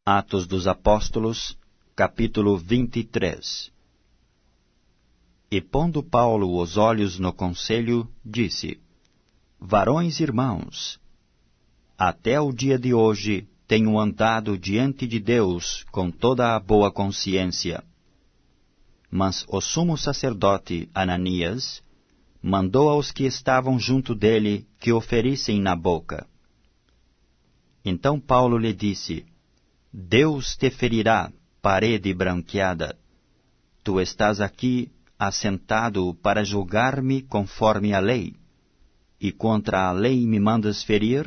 Atos dos Apóstolos, capítulo 23. E pondo Paulo os olhos no conselho, disse: Varões irmãos, até o dia de hoje tenho andado diante de Deus com toda a boa consciência. Mas o sumo sacerdote Ananias mandou aos que estavam junto dele que o ferissem na boca. Então Paulo lhe disse: Deus te ferirá, parede branqueada. Tu estás aqui assentado para julgar-me conforme a lei, e contra a lei me mandas ferir?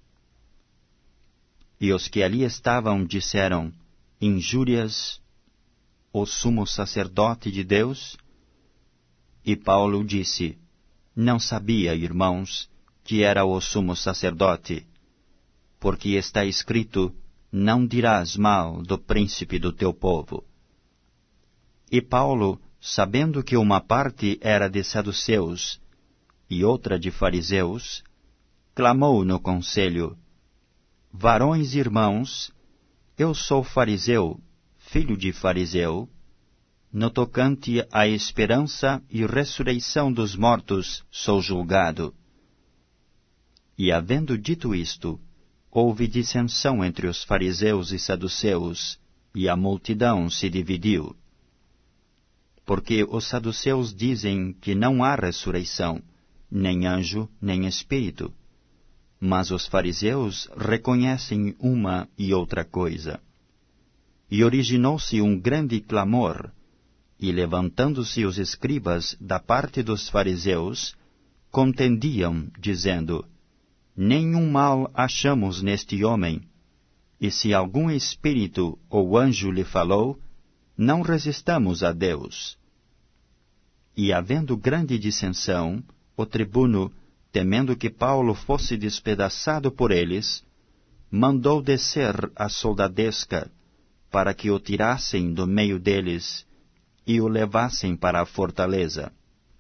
E os que ali estavam disseram: Injúrias, o sumo sacerdote de Deus? E Paulo disse: Não sabia, irmãos, que era o sumo sacerdote, porque está escrito: Não dirás mal do príncipe do teu povo. E Paulo, sabendo que uma parte era de saduceus e outra de fariseus, clamou no conselho: Varões irmãos, eu sou fariseu, filho de fariseu. No tocante à esperança e ressurreição dos mortos sou julgado. E havendo dito isto, houve dissensão entre os fariseus e saduceus, e a multidão se dividiu. Porque os saduceus dizem que não há ressurreição, nem anjo, nem espírito. Mas os fariseus reconhecem uma e outra coisa. E originou-se um grande clamor, e levantando-se os escribas da parte dos fariseus, contendiam, dizendo: Nenhum mal achamos neste homem, e se algum espírito ou anjo lhe falou, não resistamos a Deus. E havendo grande dissensão, o tribuno, temendo que Paulo fosse despedaçado por eles, mandou descer a soldadesca, para que o tirassem do meio deles e o levassem para a fortaleza.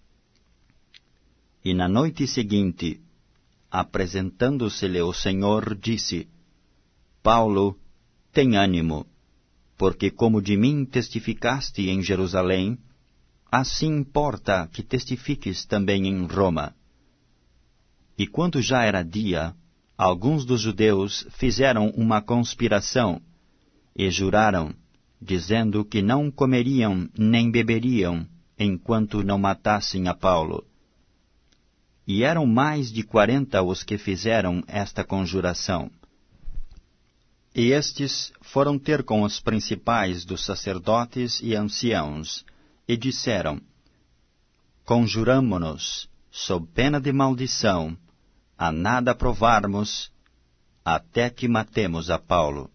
E na noite seguinte, apresentando-se-lhe o Senhor, disse: Paulo, tem ânimo, porque como de mim testificaste em Jerusalém, assim importa que testifiques também em Roma. E quando já era dia, alguns dos judeus fizeram uma conspiração e juraram, dizendo que não comeriam nem beberiam enquanto não matassem a Paulo. E eram mais de 40 os que fizeram esta conjuração. E estes foram ter com os principais dos sacerdotes e anciãos, e disseram: Conjuramo-nos, sob pena de maldição, a nada provarmos, até que matemos a Paulo.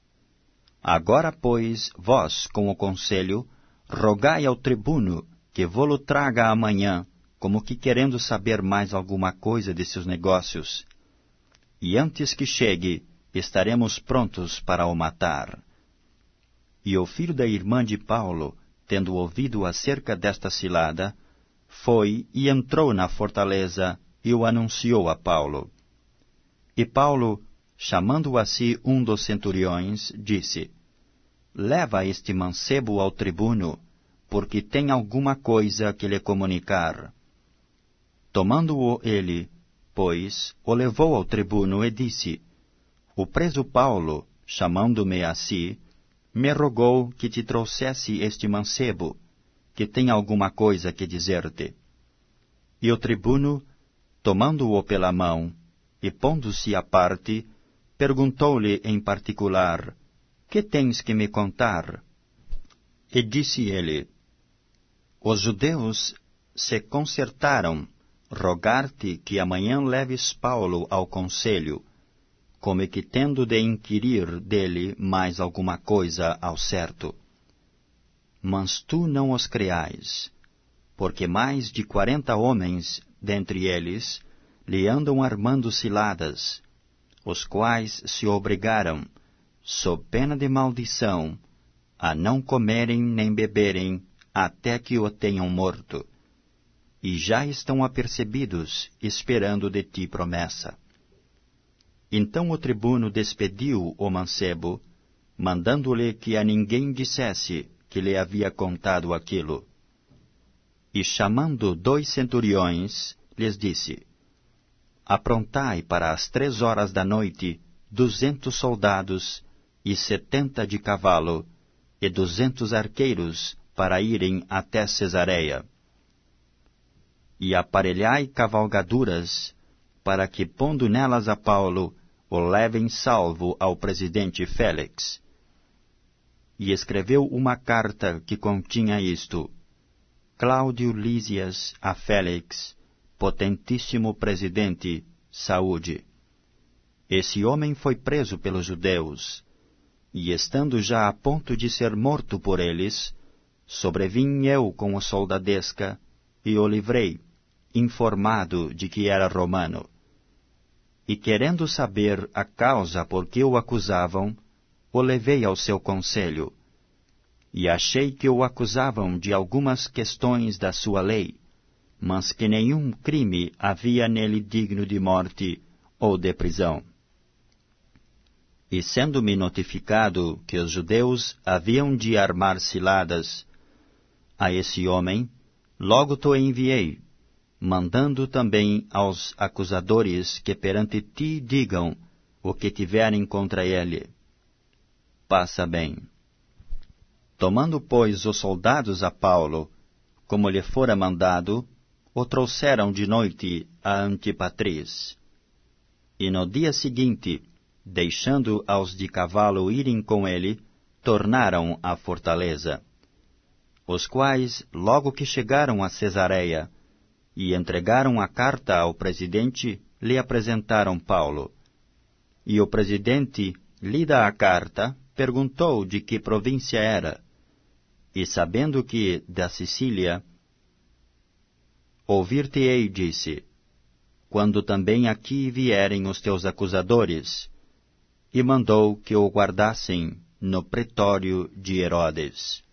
Agora, pois, vós, com o conselho, rogai ao tribuno que vô-lo traga amanhã, como que querendo saber mais alguma coisa de seus negócios. E antes que chegue, estaremos prontos para o matar. E o filho da irmã de Paulo, tendo ouvido acerca desta cilada, foi e entrou na fortaleza e o anunciou a Paulo. E Paulo, chamando a si um dos centuriões, disse: Leva este mancebo ao tribuno, porque tem alguma coisa que lhe comunicar. Tomando-o ele, pois, o levou ao tribuno e disse: O preso Paulo, chamando-me a si, me rogou que te trouxesse este mancebo, que tem alguma coisa que dizer-te. E o tribuno, tomando-o pela mão, e pondo-se à parte, perguntou-lhe em particular: Que tens que me contar? E disse ele: Os judeus se concertaram rogar-te que amanhã leves Paulo ao conselho, como que tendo de inquirir dele mais alguma coisa ao certo. Mas tu não os creais, porque mais de 40 homens, dentre eles, lhe andam armando ciladas, os quais se obrigaram, sob pena de maldição, a não comerem nem beberem até que o tenham morto, e já estão apercebidos, esperando de ti promessa. Então o tribuno despediu o mancebo, mandando-lhe que a ninguém dissesse que lhe havia contado aquilo. E chamando 2 centuriões, lhes disse: Aprontai para as 3 horas da noite 200 soldados e 70 de cavalo, e 200 arqueiros para irem até Cesareia. E aparelhai cavalgaduras, para que, pondo nelas a Paulo, o levem salvo ao presidente Félix. E escreveu uma carta que continha isto: Cláudio Lísias a Félix, potentíssimo presidente, saúde. Esse homem foi preso pelos judeus, e estando já a ponto de ser morto por eles, sobrevim eu com a soldadesca, e o livrei, informado de que era romano. E querendo saber a causa por que o acusavam, o levei ao seu conselho. E achei que o acusavam de algumas questões da sua lei, mas que nenhum crime havia nele digno de morte ou de prisão. E sendo-me notificado que os judeus haviam de armar ciladas a esse homem, logo te enviei, mandando também aos acusadores que perante ti digam o que tiverem contra ele. Passa bem. Tomando, pois, os soldados a Paulo, como lhe fora mandado, o trouxeram de noite a Antipatris. E no dia seguinte, deixando aos de cavalo irem com ele, tornaram à fortaleza. Os quais, logo que chegaram a Cesareia, e entregaram a carta ao presidente, lhe apresentaram Paulo. E o presidente, lida a carta, perguntou de que província era, e sabendo que da Sicília, ouvir-te-ei, disse, quando também aqui vierem os teus acusadores, e mandou que o guardassem no pretório de Herodes.